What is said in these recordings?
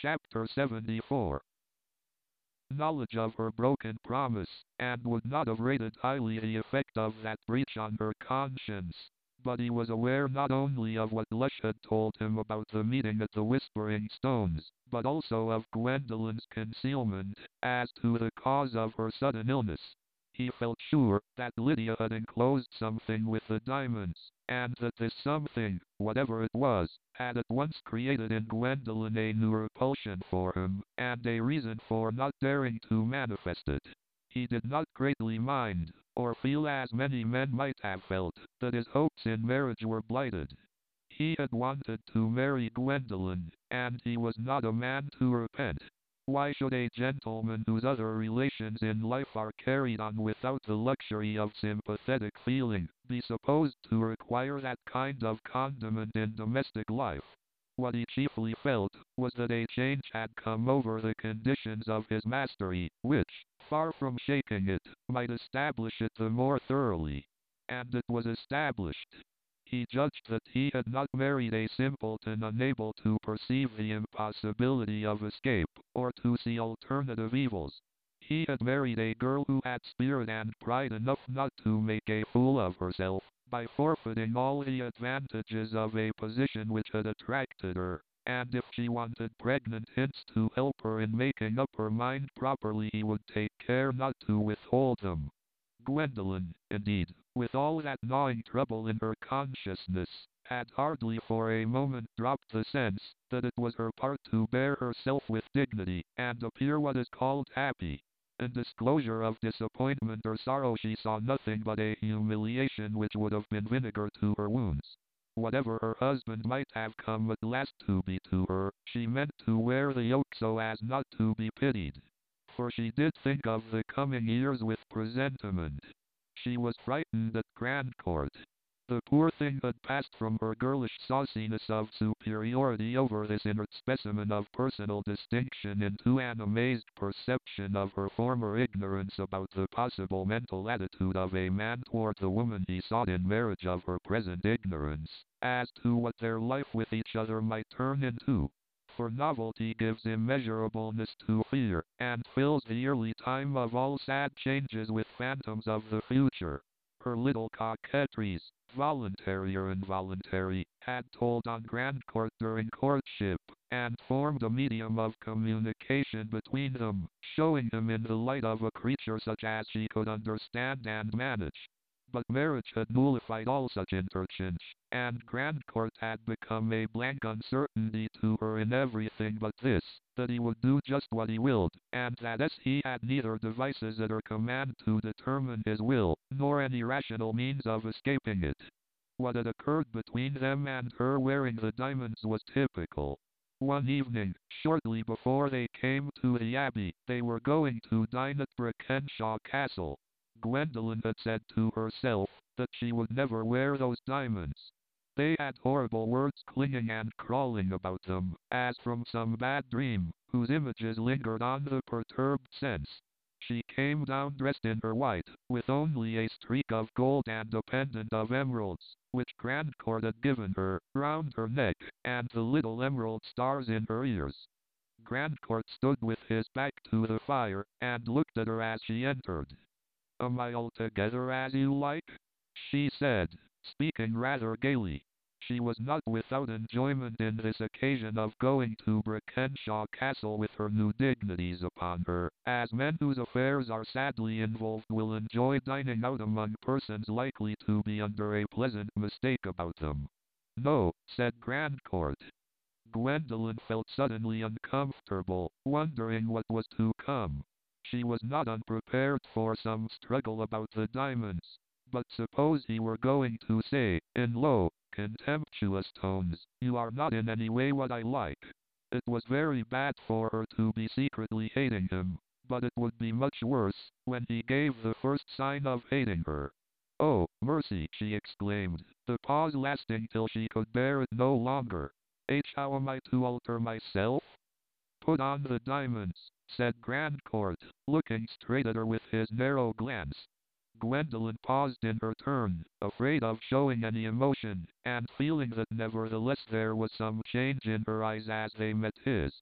Chapter 74. Knowledge of her broken promise, and would not have rated highly the effect of that breach on her conscience. But he was aware not only of what Lush had told him about the meeting at the Whispering Stones, but also of Gwendolyn's concealment as to the cause of her sudden illness. He felt sure that Lydia had enclosed something with the diamonds, and that this something, whatever it was, had at once created in Gwendolyn a new repulsion for him, and a reason for not daring to manifest it. He did not greatly mind, or feel as many men might have felt, that his hopes in marriage were blighted. He had wanted to marry Gwendolyn, and he was not a man to repent. Why should a gentleman whose other relations in life are carried on without the luxury of sympathetic feeling, be supposed to require that kind of condiment in domestic life? What he chiefly felt was that a change had come over the conditions of his mastery, which, far from shaking it, might establish it the more thoroughly. And it was established. He judged that he had not married a simpleton unable to perceive the impossibility of escape, or to see alternative evils. He had married a girl who had spirit and pride enough not to make a fool of herself, by forfeiting all the advantages of a position which had attracted her, and if she wanted pregnant hints to help her in making up her mind properly, he would take care not to withhold them. Gwendolyn, indeed, with all that gnawing trouble in her consciousness, had hardly for a moment dropped the sense that it was her part to bear herself with dignity, and appear what is called happy. In disclosure of disappointment or sorrow she saw nothing but a humiliation which would have been vinegar to her wounds. Whatever her husband might have come at last to be to her, she meant to wear the yoke so as not to be pitied. For she did think of the coming years with presentiment. She was frightened at Grandcourt. The poor thing had passed from her girlish sauciness of superiority over this inert specimen of personal distinction into an amazed perception of her former ignorance about the possible mental attitude of a man toward the woman he sought in marriage, of her present ignorance as to what their life with each other might turn into. For novelty gives immeasurableness to fear, and fills the early time of all sad changes with phantoms of the future. Her little coquetries, voluntary or involuntary, had told on Grandcourt during courtship, and formed a medium of communication between them, showing him in the light of a creature such as she could understand and manage. But marriage had nullified all such interchange, and Grandcourt had become a blank uncertainty to her in everything but this, that he would do just what he willed, and that as he had neither devices at her command to determine his will, nor any rational means of escaping it. What had occurred between them and her wearing the diamonds was typical. One evening, shortly before they came to the Abbey, they were going to dine at Brakenshaw Castle. Gwendolyn had said to herself that she would never wear those diamonds. They had horrible words clinging and crawling about them, as from some bad dream, whose images lingered on the perturbed sense. She came down dressed in her white, with only a streak of gold and a pendant of emeralds, which Grandcourt had given her, round her neck, and the little emerald stars in her ears. Grandcourt stood with his back to the fire, and looked at her as she entered. "Am I altogether as you like?" she said, speaking rather gaily. She was not without enjoyment in this occasion of going to Brakenshaw Castle with her new dignities upon her, as men whose affairs are sadly involved will enjoy dining out among persons likely to be under a pleasant mistake about them. "No," said Grandcourt. Gwendolyn felt suddenly uncomfortable, wondering what was to come. She was not unprepared for some struggle about the diamonds. But suppose he were going to say, in low, contemptuous tones, "You are not in any way what I like." It was very bad for her to be secretly hating him, but it would be much worse when he gave the first sign of hating her. "Oh, mercy!" she exclaimed, the pause lasting till she could bear it no longer. "How am I to alter myself?" "Put on the diamonds," said Grandcourt, looking straight at her with his narrow glance. Gwendolyn paused in her turn, afraid of showing any emotion, and feeling that nevertheless there was some change in her eyes as they met his.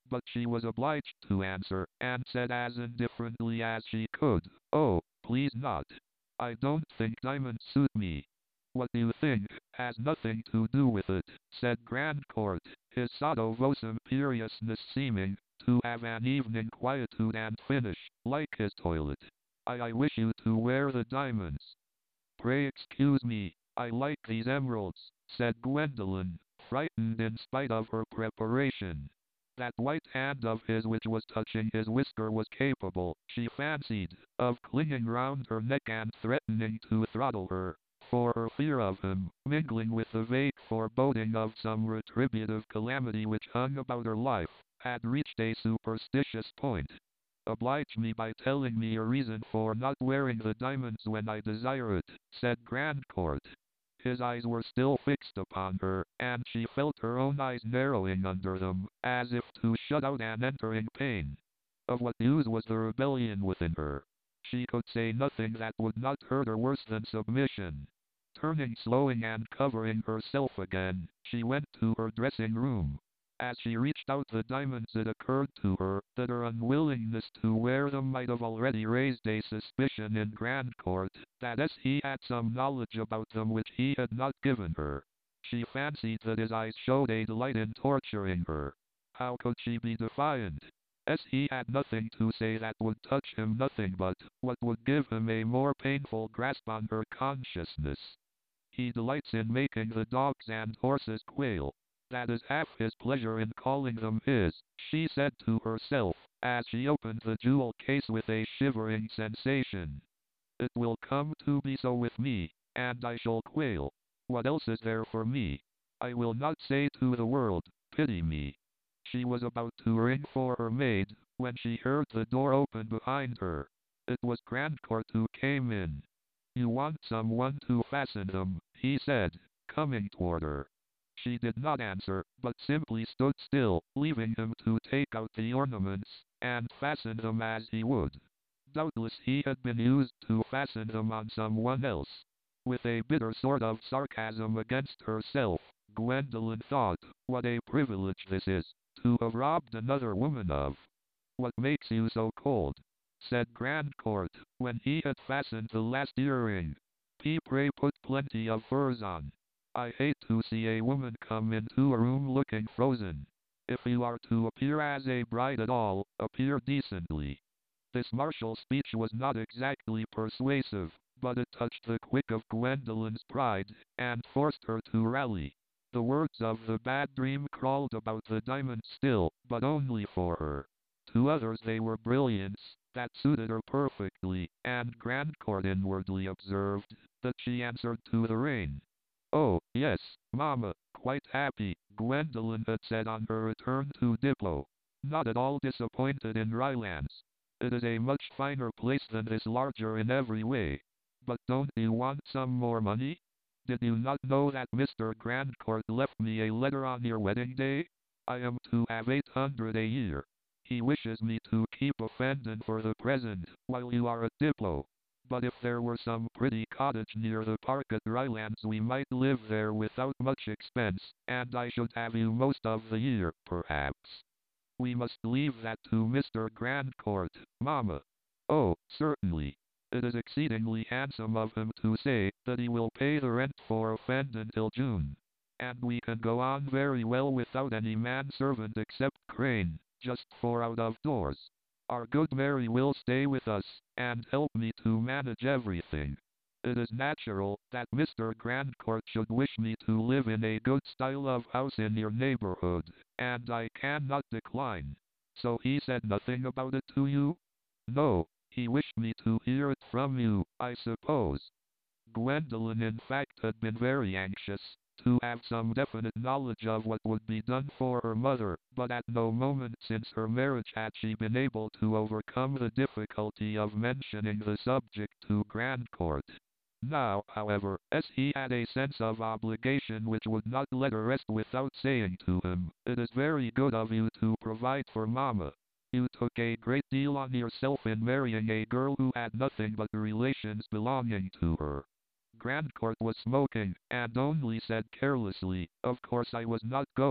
but she was obliged to answer, and said as indifferently as she could, "Oh, please not. I don't think diamonds suit me." "What you think has nothing to do with it," said Grandcourt, his sotto voce imperiousness seeming to have an evening quietude and finish, like his toilet. I wish you to wear the diamonds." "Pray excuse me, I like these emeralds," said Gwendolen, frightened in spite of her preparation. That white hand of his which was touching his whisker was capable, she fancied, of clinging round her neck and threatening to throttle her, for her fear of him, mingling with the vague foreboding of some retributive calamity which hung about her life, had reached a superstitious point. "Oblige me by telling me your reason for not wearing the diamonds when I desire it," said Grandcourt. His eyes were still fixed upon her, and she felt her own eyes narrowing under them, as if to shut out an entering pain. Of what use was the rebellion within her? She could say nothing that would not hurt her worse than submission. Turning slowly and covering herself again, she went to her dressing room. As she reached out the diamonds it occurred to her that her unwillingness to wear them might have already raised a suspicion in Grandcourt, that as he had some knowledge about them which he had not given her. She fancied that his eyes showed a delight in torturing her. How could she be defiant? As he had nothing to say that would touch him, nothing but what would give him a more painful grasp on her consciousness. He delights in making the dogs and horses quail. That is half his pleasure in calling them his, she said to herself, as she opened the jewel case with a shivering sensation. It will come to be so with me, and I shall quail. What else is there for me? I will not say to the world, pity me. She was about to ring for her maid, when she heard the door open behind her. It was Grandcourt who came in. "You want someone to fasten them," he said, coming toward her. She did not answer, but simply stood still, leaving him to take out the ornaments, and fasten them as he would. Doubtless he had been used to fasten them on someone else. With a bitter sort of sarcasm against herself, Gwendolen thought, what a privilege this is, to have robbed another woman of. "What makes you so cold?" said Grandcourt, when he had fastened the last earring. "Pray put plenty of furs on. I hate to see a woman come into a room looking frozen. If you are to appear as a bride at all, appear decently." This martial speech was not exactly persuasive, but it touched the quick of Gwendolen's pride, and forced her to rally. The words of the bad dream crawled about the diamond still, but only for her. To others they were brilliants, that suited her perfectly, and Grandcourt inwardly observed that she answered to the rain. "Oh, yes, Mamma, quite happy," Gwendolen had said on her return to Diplow. "Not at all disappointed in Rylands. It is a much finer place than this, larger in every way. But don't you want some more money? Did you not know that Mr. Grandcourt left me a letter on your wedding day? I am to have 800 a year. He wishes me to keep a Fendon for the present, while you are at Diplow. But if there were some pretty cottage near the park at Rylands we might live there without much expense, and I should have you most of the year, perhaps. We must leave that to Mr. Grandcourt, Mamma." "Oh, certainly. It is exceedingly handsome of him to say that he will pay the rent for a Fendon till June. And we can go on very well without any manservant except Crane, just for out of doors. Our good Mary will stay with us, and help me to manage everything. It is natural that Mr. Grandcourt should wish me to live in a good style of house in your neighborhood, and I cannot decline. So he said nothing about it to you?" "No, he wished me to hear it from you, I suppose." Gwendolen in fact had been very anxious to have some definite knowledge of what would be done for her mother, but at no moment since her marriage had she been able to overcome the difficulty of mentioning the subject to Grandcourt. Now, however, as he had a sense of obligation which would not let her rest without saying to him, "It is very good of you to provide for Mamma. You took a great deal on yourself in marrying a girl who had nothing but relations belonging to her." Grandcourt was smoking, and only said carelessly, "Of course I was not going,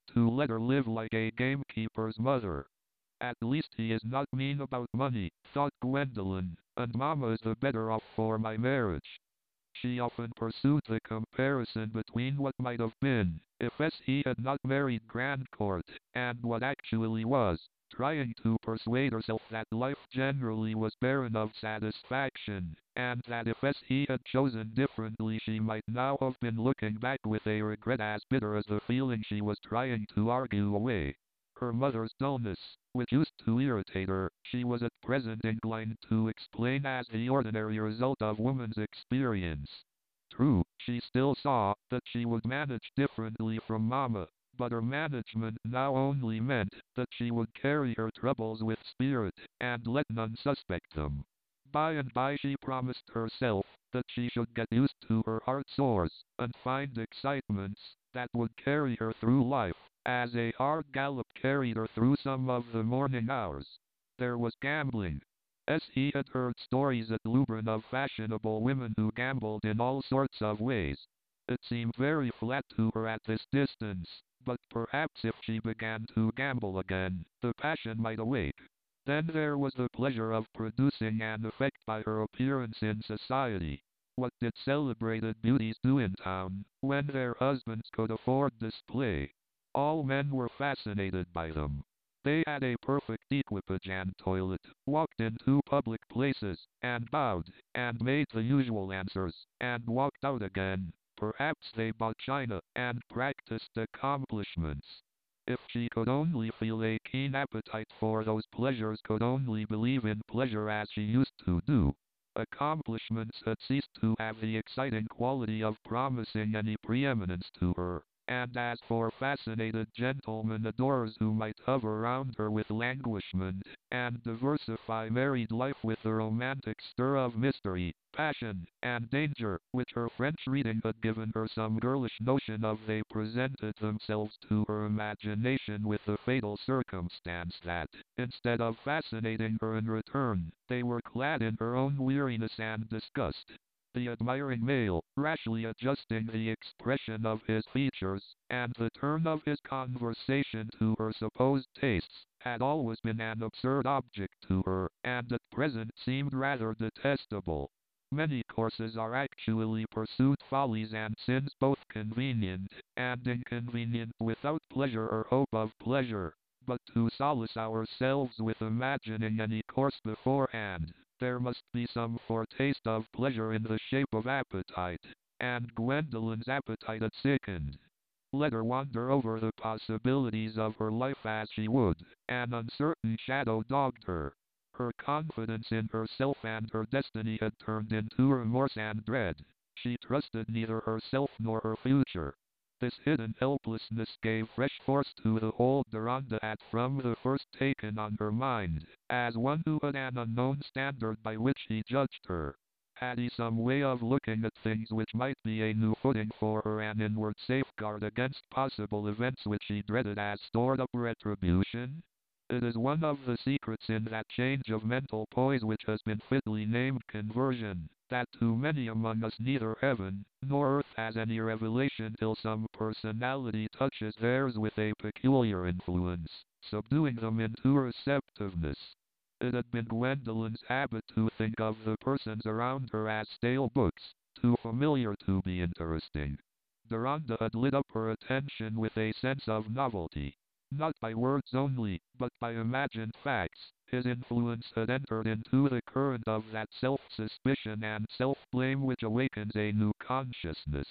To let her live like a gamekeeper's mother. At least he is not mean about money, thought Gwendolen, and Mama is the better off for my marriage. She often pursued the comparison between what might have been, if he had not married Grandcourt, and what actually was, trying to persuade herself that life generally was barren of satisfaction, and that if he had chosen differently she might now have been looking back with a regret as bitter as the feeling she was trying to argue away. Her mother's dullness, which used to irritate her, she was at present inclined to explain as the ordinary result of woman's experience. True, she still saw that she would manage differently from Mama, but her management now only meant that she would carry her troubles with spirit, and let none suspect them. By and by she promised herself that she should get used to her heart sores, and find excitements that would carry her through life, as a hard gallop carried her through some of the morning hours. There was gambling. As he had heard stories at Lubrin of fashionable women who gambled in all sorts of ways. It seemed very flat to her at this distance, but perhaps if she began to gamble again, the passion might awake. Then there was the pleasure of producing an effect by her appearance in society. What did celebrated beauties do in town, when their husbands could afford display? All men were fascinated by them. They had a perfect equipage and toilet, walked into public places, and bowed, and made the usual answers, and walked out again. Perhaps they bought china, and practiced accomplishments. If she could only feel a keen appetite for those pleasures, could only believe in pleasure as she used to do. Accomplishments had ceased to have the exciting quality of promising any preeminence to her. And as for fascinated gentlemen adorers who might hover round her with languishment, and diversify married life with the romantic stir of mystery, passion, and danger, which her French reading had given her some girlish notion of, they presented themselves to her imagination with the fatal circumstance that, instead of fascinating her in return, they were clad in her own weariness and disgust. The admiring male, rashly adjusting the expression of his features, and the turn of his conversation to her supposed tastes, had always been an absurd object to her, and at present seemed rather detestable. Many courses are actually pursued follies and sins, both convenient and inconvenient, without pleasure or hope of pleasure. But to solace ourselves with imagining any course beforehand, there must be some foretaste of pleasure in the shape of appetite, and Gwendolen's appetite had sickened. Let her wander over the possibilities of her life as she would, an uncertain shadow dogged her. Her confidence in herself and her destiny had turned into remorse and dread. She trusted neither herself nor her future. This hidden helplessness gave fresh force to the hold Deronda had from the first taken on her mind, as one who had an unknown standard by which he judged her. Had he some way of looking at things which might be a new footing for her, an inward safeguard against possible events which she dreaded as stored up retribution? It is one of the secrets in that change of mental poise which has been fitly named conversion, that to many among us neither heaven nor earth has any revelation till some personality touches theirs with a peculiar influence, subduing them into receptiveness. It had been Gwendolen's habit to think of the persons around her as stale books, too familiar to be interesting. Deronda had lit up her attention with a sense of novelty. Not by words only, but by imagined facts, his influence had entered into the current of that self-suspicion and self-blame which awakens a new consciousness.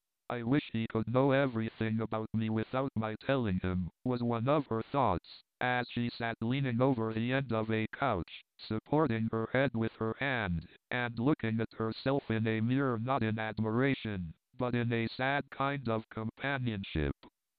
I wish he could know everything about me without my telling him, was one of her thoughts, as she sat leaning over the end of a couch, supporting her head with her hand, and looking at herself in a mirror, not in admiration, but in a sad kind of companionship.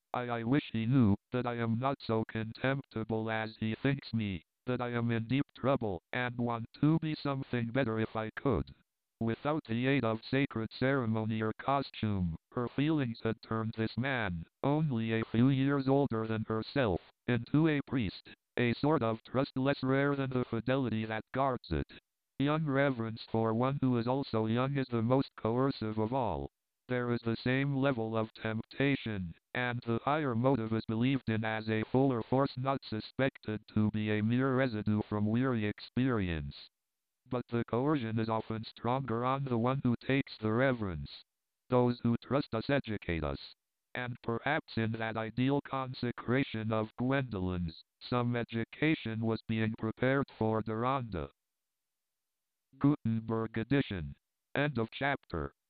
I wish he knew that I am not so contemptible as he thinks me, that I am in deep trouble, and want to be something better if I could. Without the aid of sacred ceremony or costume, her feelings had turned this man, only a few years older than herself, into a priest, a sort of trust less rare than the fidelity that guards it. Young reverence for one who is also young is the most coercive of all. there is the same level of temptation, and the higher motive is believed in as a fuller force not suspected to be a mere residue from weary experience. But the coercion is often stronger on the one who takes the reverence. Those who trust us educate us. And perhaps in that ideal consecration of Gwendolyn's, some education was being prepared for Deronda. Gutenberg edition. End of chapter.